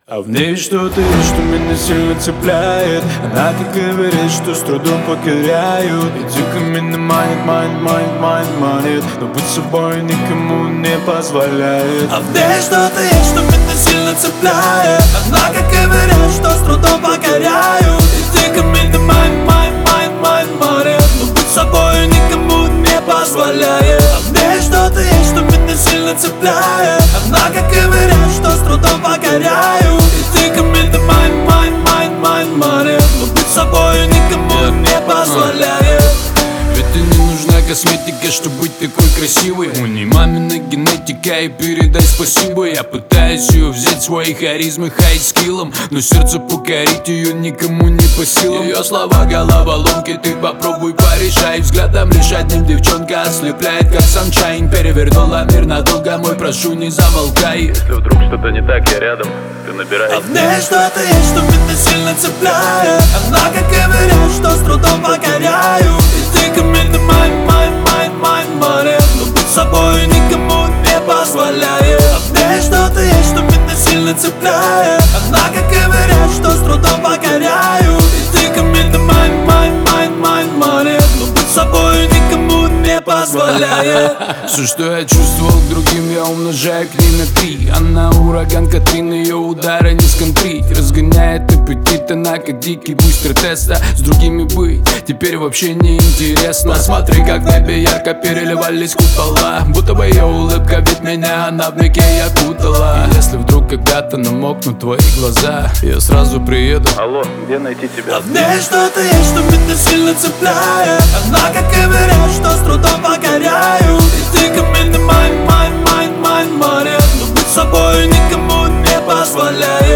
А в ней что-то есть, что меня сильно цепляет. Она так говорит, что с трудом покоряю. И дико меня манит, но быть собой никому не позволяет. А в ней что-то есть, что меня сильно цепляет. Она как говорит, что с трудом покоряю. И дико меня манит, но быть собой никому не позволяет. А в ней что-то есть, что меня сильно цепляет. Она как говорит, что с трудом покоряю. И дико меня манит, но быть собой никому не позволяет. Ведь ты не нужна косметика, чтобы быть такой красивой. У ней мамина генетика, и передай спасибо. Я пытаюсь ее взять своей харизмой, хай-скиллом, но сердце покорить ее никому не по силам. Ее слова головоломки, ты попробуй порешай. Взглядом лишь одним девчонка ослепляет, как саншайн. Перевернула мир надолго, мой, прошу, не замолкай. Если вдруг что-то не так, я рядом, ты набирай. А в ней что-то есть, что меня сильно цепляет. Она как говорит, что с трудом покоряю. И дико меня манит, но быть собой никому не позволяет. А в ней что-то есть, что меня сильно цепляет. Она как говорит, что с трудом покоряю. И дико меня манит, но быть собой никому не позволяет. Все, что я чувствовал к другим, я умножаю к ней на 3. Она ураган Катрин, ее удары не сконтрить. Разгоняет аппетит, она как дикий бустер теста. С другими быть теперь вообще не интересно. Посмотри, как в небе ярко переливались купола. Будто бы ее улыбка, ведь меня она в меке окутала. И если вдруг когда-то намокнут твои глаза, я сразу приеду. Алло, где найти тебя? А в ней что-то есть, что меня сильно цепляет. Она как говорит, что с трудом покоряю. И дико меня манит, но быть собой никому не позволяет.